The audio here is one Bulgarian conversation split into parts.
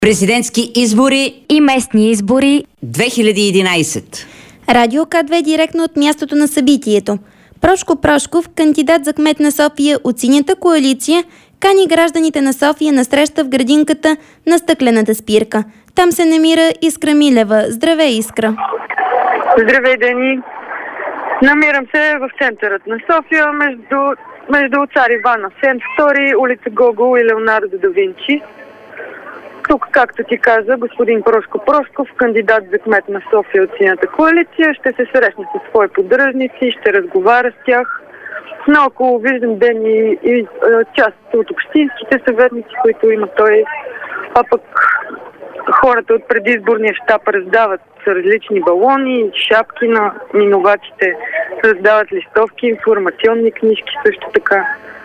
Президентски избори и местни избори 2011. Радио К2 директно от мястото на събитието. Прошко Прошков, кандидат за кмет на София от Синята коалиция, кани гражданите на София на среща в градинката на стъклената спирка. Там се намира Искра Милева. Здравей, Искра! Здравей, Дени! Намирам се в центърът на София, между цар Иван Асен II, улица Гогол и Леонардо да Винчи. Тук, както ти каза, господин Прошко Прошков, кандидат за кмет на София от Синята коалиция, ще се срещне със свои поддръжници, ще разговаря с тях. Наоколо виждам Дени и част от общинските съветници, които има той, а пък хората от предизборния щаб раздават различни балони, шапки на минувачите, раздават листовки, информационни книжки също така.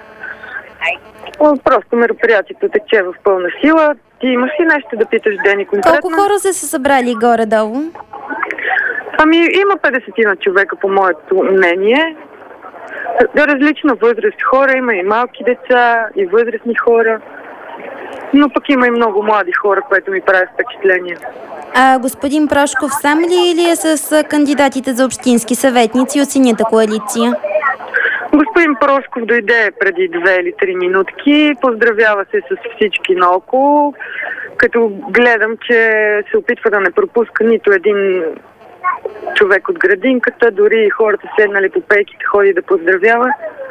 Просто мероприятието тече в пълна сила. Ти имаш ли нещо да питаш, Дени, конкретно? Колко хора са се събрали горе-долу? Има 50 човека, по моето мнение. Различна възраст хора, има и малки деца, и възрастни хора. Но пък има и много млади хора, което ми прави впечатление. А господин Прошков сам ли е с кандидатите за общински съветници от Синята коалиция? Господин Прошков дойде преди 2 или 3 минутки, поздравява се с всички наоколо, като гледам, че се опитва да не пропуска нито един човек от градинката, дори хората седнали по пейките ходи да поздравява.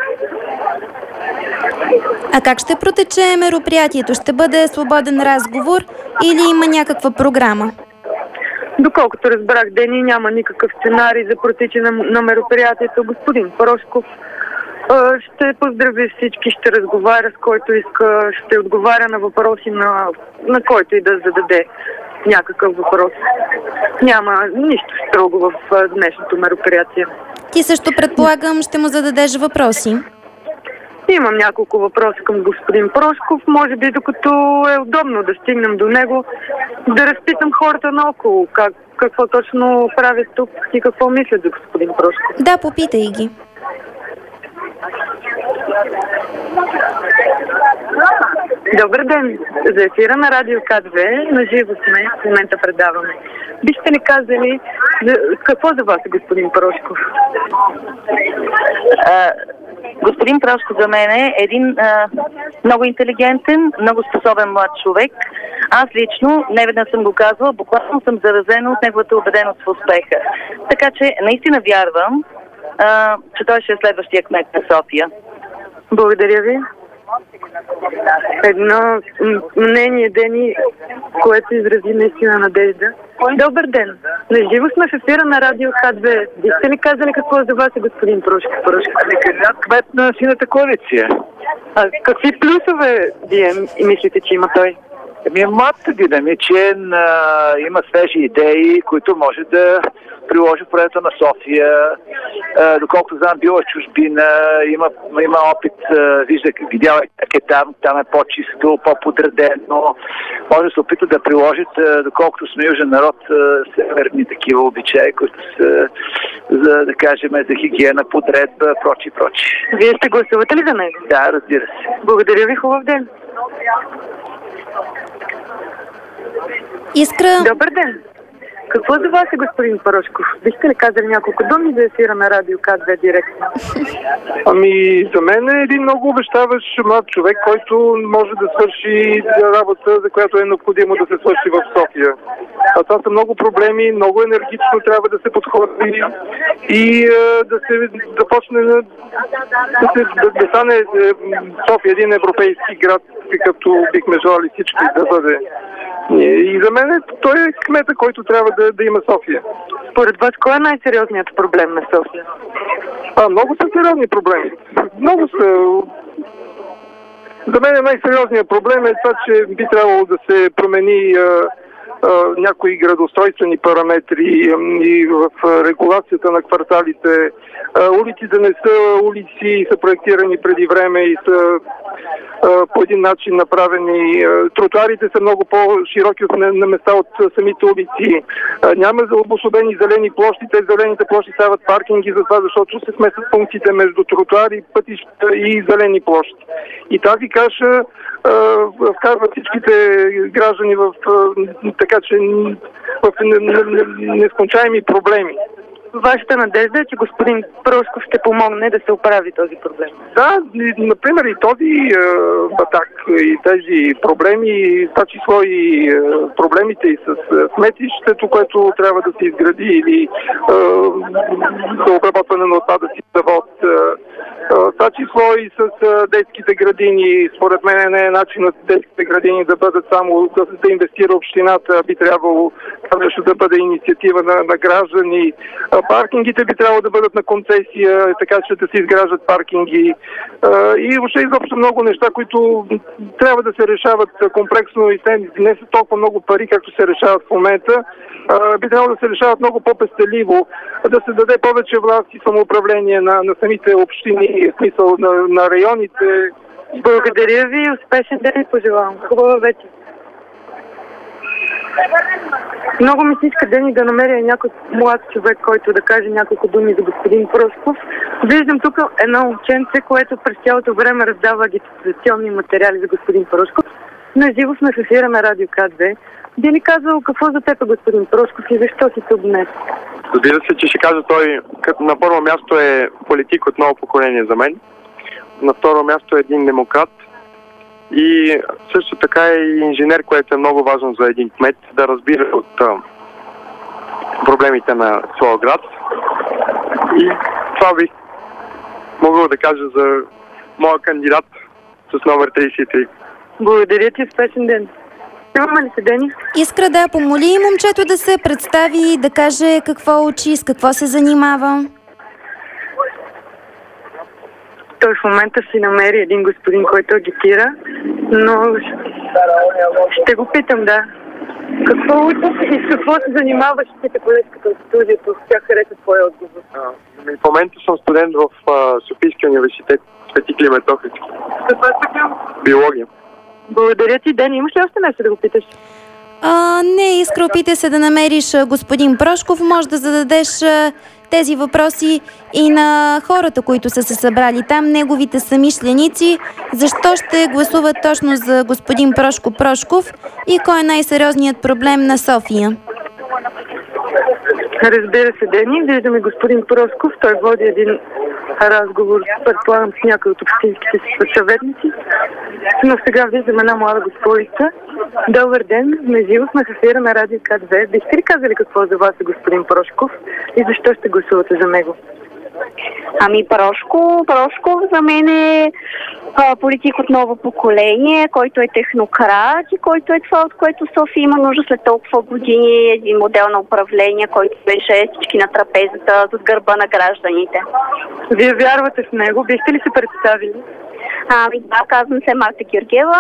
А как ще протече мероприятието? Ще бъде свободен разговор или има някаква програма? Доколкото разбрах, Дени, няма никакъв сценарий за протичане на мероприятието. Господин Прошков ще поздрави всички, ще разговаря с който иска, ще отговаря на въпроси, на който и да зададе някакъв въпрос. Няма нищо строго в днешното мероприятие. Ти също, предполагам, ще му зададеш въпроси? Имам няколко въпроса към господин Прошков. Може би, докато е удобно да стигнем до него, да разпитам хората наоколо какво точно правят тук и какво мислят за господин Прошков. Да, попитай ги. Добър ден! За ефира на Радио К2, наживо сме, в момента предаваме. Бихте ли казали какво за вас е господин Прошков? Господин Прошков за мен е един много интелигентен, много способен млад човек. Аз лично, неведнъж съм го казвала, буквално съм заразена от неговата убеденост в успеха. Така че наистина вярвам, че той ще е следващия кмет на София. Благодаря ви. Едно мнение, Дени, което изрази наистина надежда. Добър ден! Наживо сме в ефира на Радио К2. Бихте ли казали какво за вас е господин Прошков? Кмет на Синята коалиция. Какви плюсове вие мислите, че има той? Млад, динамичен, има свежи идеи, които може да приложи в проекта на София. Доколкото знам, бил е чужбина, има опит, видял как е там е по-чисто, по-подредено. Може да се опита да приложи, доколкото сме южен народ, северни такива обичаи, които са, да кажем, за хигиена, подредба, прочи. Вие ще гласувате ли за него? Да, разбира се. Благодаря ви, хубав ден. Искра... Добър ден! Какво за вас е господин Прошков? Бихте ли казали няколко думи за ефира на Радио К2 директно? За мен е един много обещаващ млад човек, който може да свърши работа, за която е необходимо да се свърши в София. Това са много проблеми, много енергично трябва да се подходи и да се започне да стане София един европейски град, какъвто бихме желали всички да бъде. И за мен той е кмета, който трябва да има София. Според вас, кой е най-сериозният проблем на София? Много са сериозни проблеми. Много са. За мен най-сериозният проблем е това, че би трябвало да се промени някои градоустройствени параметри и в регулацията на кварталите. Улиците не са улици, са проектирани преди време и са по един начин направени. Тротуарите са много по-широки на места от самите улици. Няма обособени зелени площи. Тези зелените площи стават паркинги за това, защото се смесват функциите между тротуари, пътища и зелени площи. И тази каша вкарва всичките граждани в нескончаеми проблеми. Вашата надежда е, че господин Прошков ще помогне да се оправи този проблем. Да, например и този батак, и тези проблеми, това число и проблемите и с сметището, което трябва да се изгради, или за обработване на отпадъци завод. Това число и с детските градини. Според мен не е начинът детските градини да бъдат само да инвестира общината, би трябвало това нещо да бъде инициатива на граждани. Паркингите би трябвало да бъдат на концесия, така че да се изграждат паркинги. И въобще изобщо много неща, които трябва да се решават комплексно и не са толкова много пари, както се решават в момента. Би трябвало да се решават много по-пестеливо, да се даде повече власт и самоуправление на самите общини, в смисъл на районите. Благодаря ви, успешен ден и пожелавам. Хубава вечер. Много ми се иска Дени да намеря някой млад човек, който да каже няколко думи за господин Прошков. Виждам тук едно момченце, което през цялото време раздава агитационни материали за господин Прошков. На живо сме с ефира на Радио К2. Би ли казал какво за теб е господин Прошков и защо си тук днес? Разбира се, че ще кажа, той на първо място е политик от ново поколение за мен. На второ място е един демократ. И също така е и инженер, което е много важно за един кмет, да разбира от проблемите на своя град. И това бих могъл да кажа за моя кандидат с номер 33. Благодаря ти, успешен ден. Имаме ли се, Дени? Искра да помоли момчето да се представи, да каже какво учи, с какво се занимава. Той в момента си намери един господин, който агитира, но ще го питам, да. Какво учиш и с какво се занимаваш в колежката от студиото? Тя хареса твоя отговор. В момента съм студент в Софийския университет Свети Климент Охридски. Каква степен? Биология. Благодаря ти, Дени. Имаш ли още нещо да го питаш? Не, Искра, опитай се да намериш господин Прошков. Може да зададеш тези въпроси и на хората, които са се събрали там, неговите съмишленици, защо ще гласуват точно за господин Прошко Прошков и кой е най-сериозният проблем на София. Разбира се, Дени. Виждаме господин Прошков. Той води един разговор, предполагам, с някои от общинските си съветници. Но сега виждам една млада госпожица. Добър ден, живо сме в ефира на Радио К2. Бихте ли казали какво за вас е господин Прошков и защо ще гласувате за него? Прошков за мен е политик от ново поколение, който е технократ и който е това, от което София има нужда след толкова години. Един модел на управление, който беше всички на трапезата, зад гърба на гражданите. Вие вярвате в него? Бихте ли се представили? Да, казвам се Марта Георгиева.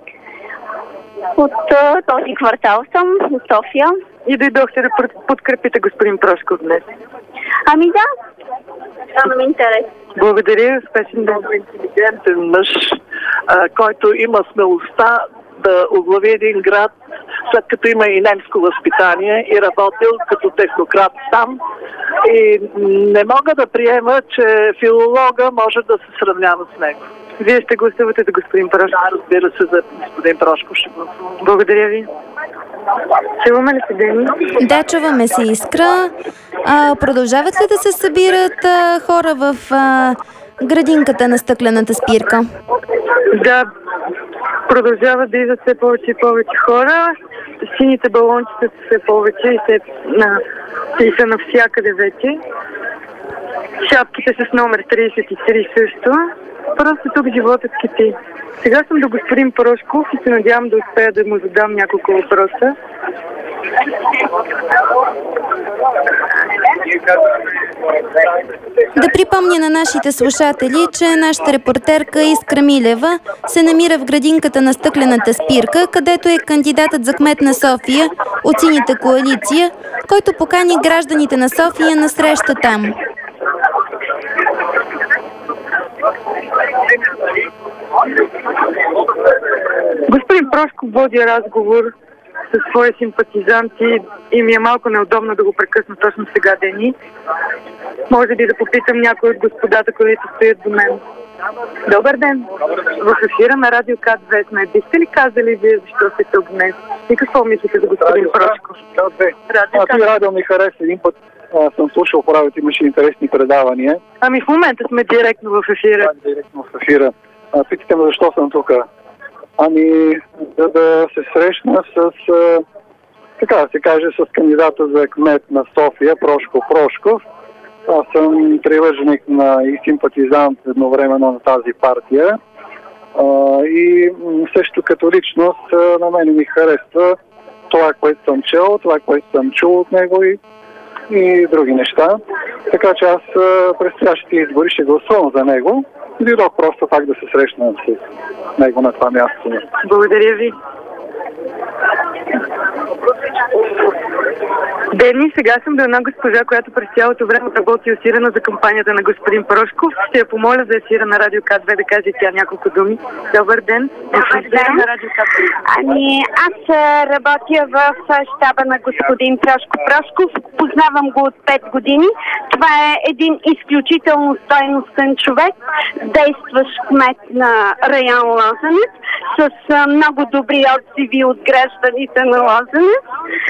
От този квартал съм, от София. И дойдохте да подкрепите господин Прошков днес? Да. Стана ми интерес. Благодаря, успешен ден. Интелигентен мъж, който има смелостта да оглави един град, след като има и немско възпитание и работил като технократ там. И не мога да приема, че филолога може да се сравнява с него. Вие ще гласувате за господин Прошков? Да, разбира се, за господин Прошков ще гласувам. Благодаря ви. Чуваме ли се, Дени? Да, чуваме се, Искра. Продължават ли да се събират хора в градинката на стъклената спирка? Да, продължават да идват все повече и повече хора. Сините балончета са все повече и са навсякъде вече. Шапките с номер 33 също. Просто тук животът кипи. Сега съм до господин Прошков и се надявам да успея да му задам няколко въпроса. Да припомня на нашите слушатели, че нашата репортерка Искра Милева се намира в градинката на стъклената спирка, където е кандидатът за кмет на София от Синята коалиция, който покани гражданите на София на среща там. Господин Прошков води разговор със свои симпатизанти и ми е малко неудобно да го прекъсна точно сега, Дени. Може би да попитам някой от господата, които стоят до мен. Добър ден! В ефира на Радио К2 сме. Бихте ли казали вие защо сте тук днес? И какво мислите за господин Прошков? Радио ми хареса. Един път съм слушал по радиото, имаше интересни предавания. Ами в момента сме директно в ефира. Директно в ефира. Питате ме защо съм тук. Ами, за да се срещна с, така да се каже, с кандидата за кмет на София, Прошко Прошков. Аз съм привърженик и симпатизант едновременно на тази партия. И също като личност на мен ми харесва това, което съм чел, това, което съм чул от него и други неща. Така че аз през следващите избори ще гласувам за него. И дойдох просто пак да се срещна с него на това място. Благодаря ви. Дени, сега съм до една госпожа, която през цялото време работи усилено за кампанията на господин Прошков. Ще я помоля за ефира на Радио К2 да каже тя няколко думи. Добър ден. Добър ден. На Радио К2. Ами, аз работя в щаба на господин Прошко Прошков. Познавам го от 5 години. Това е един изключително стойностен човек, действащ кмет на район Лозенец, с много добри отзиви от гражданите на Лозенец.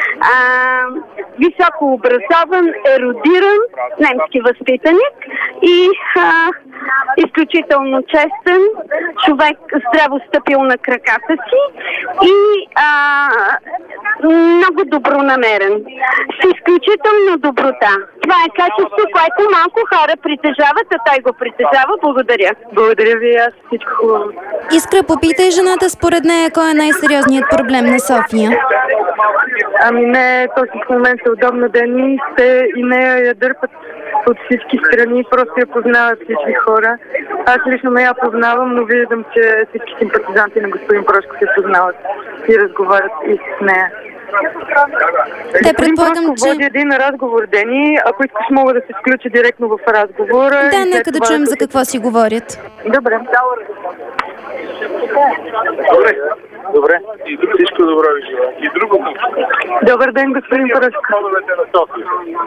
Високо образован, ерудиран, немски възпитаник и изключително честен човек, здраво стъпил на краката си и много добронамерен. С изключителна доброта. Това е качество, което малко хора притежават, а той го притежава. Благодаря. Благодаря ви, аз всичко хубаво. Искра, попитай жената според нея кой е най-сериозният проблем на София. Ами не, точно в момента удобно Дени, те и нея я дърпат от всички страни, просто я познават всички хора. Аз лично не я познавам, но виждам, че всички симпатизанти на господин Прошков се познават и разговарят и с нея. Те предполагам, че... води един разговор, Дени. Ако искаш, мога да се включа директно в разговора. Да, нека да чуем за какво си говорят. Добре. Добре. И всичко добро ви желая. И другото. Добър ден, господин Прошков. Ходовете на София.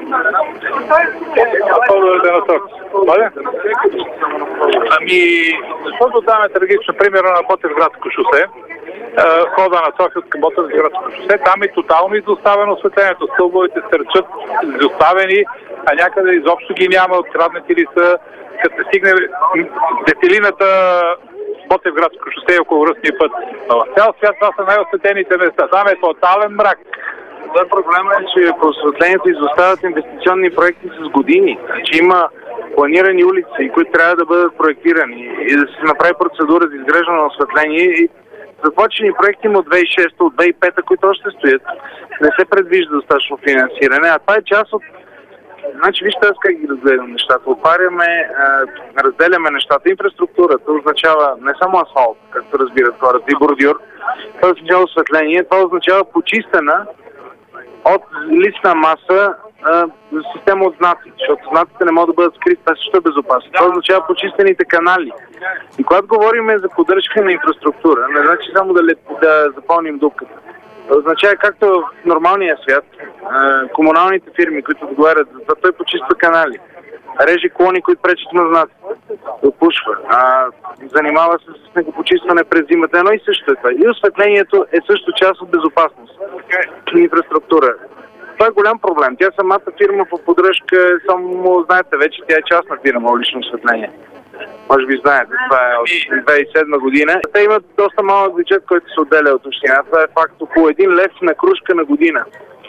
Ходовете на София. Ами, защото там е трагично. Примерно на Ботевградско шосе. Хода на София от към Ботевградско шосе. Там е тотално изоставено осветлението. Стълбовете стърчат изоставени, а някъде изобщо ги няма. Откраднати ли са. Като се стигне детелината Ботевградско шосе и околовръстния път. В цял свят това са най-осветените места. Там е тотален мрак. Това проблема е, че по осветлението изоставят инвестиционни проекти с години. Че има планирани улици, които трябва да бъдат проектирани и да се направи процедура за изграждане на осветление. И започнени проекти има от 2006, от 2005, които още стоят. Не се предвижда достатъчно финансиране, а това е част от... Значи, вижте аз как ги разгледам нещата. Отваряме, разделяме нещата. Инфраструктурата означава не само асфалт, както разбират хората, и бордюр. Това означава осветление. Това означава почистена от листна маса система от знаци, защото знаците не могат да бъдат скрити. Това също е безопасно. Това означава почистените канали. И когато говорим за поддръжка на инфраструктура, не значи само да запълним дупката. Означава, както в нормалния свят, комуналните фирми, които отговарят за това, той почиства канали, реже клони, които пречат на знаците, отпушва, занимава се с снегопочистване през зимата. Едно и също е това. И осветлението е също част от безопасност. Инфраструктура. Това е голям проблем. Тя самата фирма по поддръжка, само знаете вече, тя е частна фирма в лично осветление. Може би знаете, това е от 2007 година. Те имат доста малък бюджет, който се отделя от община. Това е факт, около 1 лев на кружка на година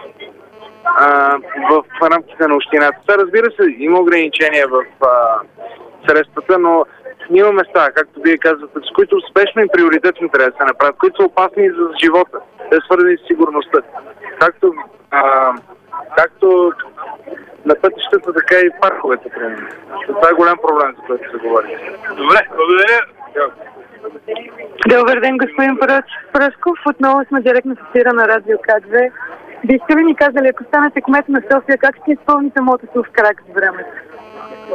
в рамките на общината. Това, разбира се, има ограничения в средствата, но има места, както вие казвате, с които спешно и приоритетно трябва да се направят, които са опасни за живота. Те са свързани с сигурността. Както на пътищата, така и парковете, примерно. Това е голям проблем, за който се говори. Добре, благодаря. Добър ден, господин Прошков. Отново сме директно с ефира на Радио К2. Бихте ли ни казали, ако станете кмет на София, как ще изпълните мотото в крак с времето?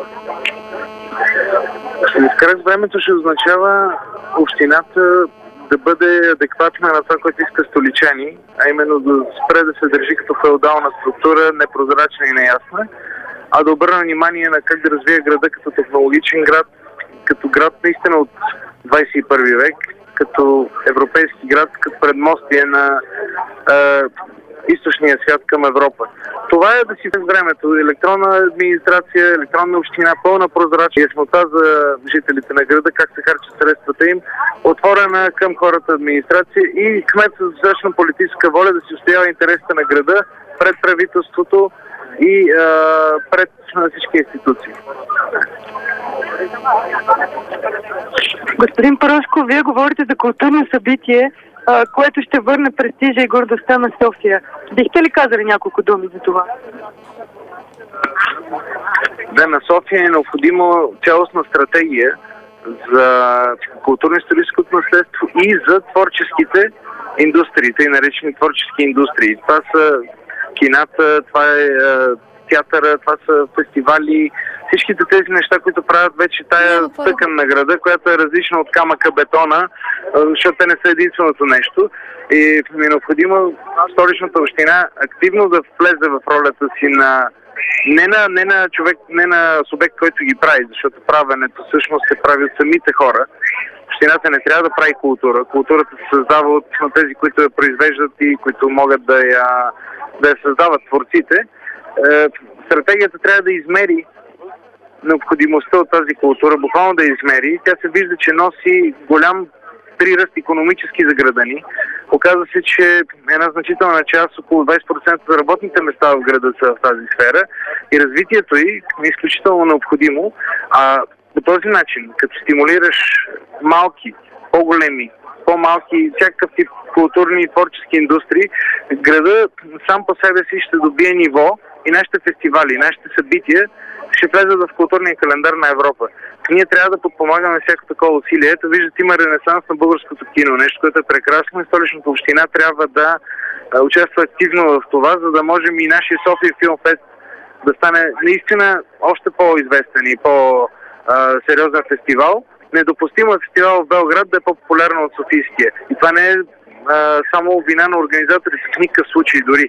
В крак с времето ще означава общината да бъде адекватна на това, което иска столичани, а именно да спре да се държи като феодална структура, непрозрачна и неясна, а да обърна внимание на как да развие града като технологичен град, като град наистина от 21 век, като европейски град, като предмостие на източния свят към Европа. Това е да си в времето. Електронна администрация, електронна община, пълна прозрачност, яснота за жителите на града, как се харчат средствата им, отворена към хората администрация и кмет с достатъчно политическа воля да си устоява интересите на града пред правителството и пред всички институции. Господин Прошков, вие говорите за културно събитие, което ще върне престижа и гордостта на София. Бихте ли казали няколко думи за това? Да, на София е необходима цялостна стратегия за културно-историческото наследство и за творческите индустрии, тъй наречени творчески индустрии. Това са кината, това е театъра, това са фестивали, всичките тези неща, които правят вече тая тъкан на града, която е различна от камъка бетона, защото те не са единственото нещо. И ми е необходимо Столичната община активно да влезе в ролята си на не на човек, не на субект, който ги прави, защото правенето всъщност се прави от самите хора. Общината не трябва да прави култура. Културата се създава от тези, които я произвеждат и които могат да я създават творците. Стратегията трябва да измери необходимостта от тази култура, буквално да измери. Тя се вижда, че носи голям приръст икономически за града ни. Оказва се, че една значителна част, около 20% от работните места в града са в тази сфера и развитието й е изключително необходимо. А по този начин, като стимулираш малки, по-големи, по-малки, всякакъв тип културни и творчески индустрии, града сам по себе си ще добие ниво и нашите фестивали, нашите събития ще влезат в културния календар на Европа. Ние трябва да подпомагаме всяко такова усилие. Ето виждате, има ренесанс на българското кино, нещо, което е прекрасно и Столичната община трябва да участва активно в това, за да можем и нашия София Филмфест да стане наистина още по-известен и по-сериозен фестивал. Недопустимо е фестивал в Белград да е по-популярен от Софийския. И това не е само вина на организаторите, в никакъв случай дори.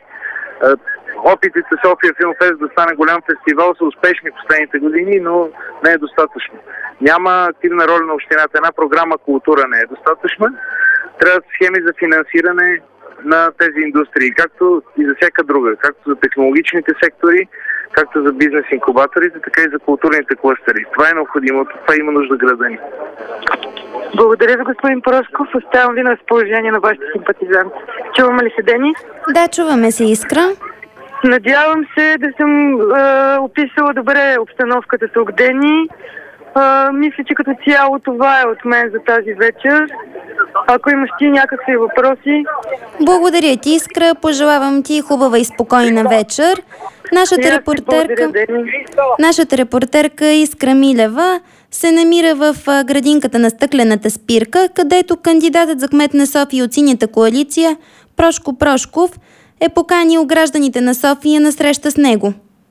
Опитите София Филмфест да стане голям фестивал са успешни в последните години, но не е достатъчно. Няма активна роля на общината. Една програма култура не е достатъчна. Трябват схеми за финансиране на тези индустрии, както и за всяка друга, както за технологичните сектори, както за бизнес инкубаторите, така и за културните клъстери. Това е необходимо, това има нужда града ни. Благодаря ви, господин Прошков. Оставям ви на разположение на вашите симпатизанти. Чуваме ли се, Дени? Да, чуваме се, Искра. Надявам се да съм описала добре обстановката тук, Дени. Мисля, че като цяло това е от мен за тази вечер. Ако имаш ти някакви въпроси... Благодаря ти, Искра. Пожелавам ти хубава и спокойна вечер. Нашата репортерка Искра Милева се намира в градинката на Стъклената спирка, където кандидатът за кмет на София от Синята коалиция Прошко Прошков е поканил гражданите на София на среща с него.